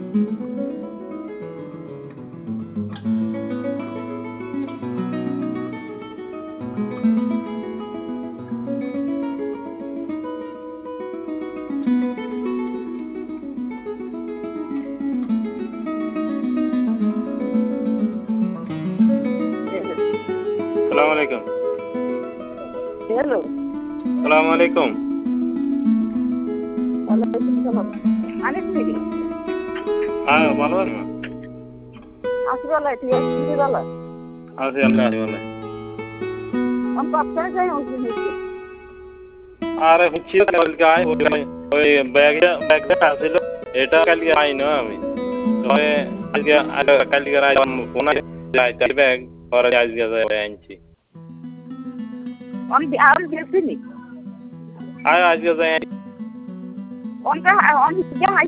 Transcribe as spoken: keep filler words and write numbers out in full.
Assalamualaikum. Hello. Assalamualaikum. Waalaikumsalam. Anis naকি? হ্যাঁ ভালো আছেন মা? আছি ভালো, তুই আছিস ভালো? আছি আল্লাহ ভালো। আমি পাঁচটায় যাই অন্তিম হচ্ছে। আরে হচ্ছে কালকে আই ওই ব্যাগটা ব্যাগটা আসছিল এটা কালকে আই না আমি তবে আজকে কালকে আই ফোন যাই ব্যাগ পরে আজকে যাই আনছি আমি আর গেছিনি। আয় আজকে যাই অনটা অন যা হাই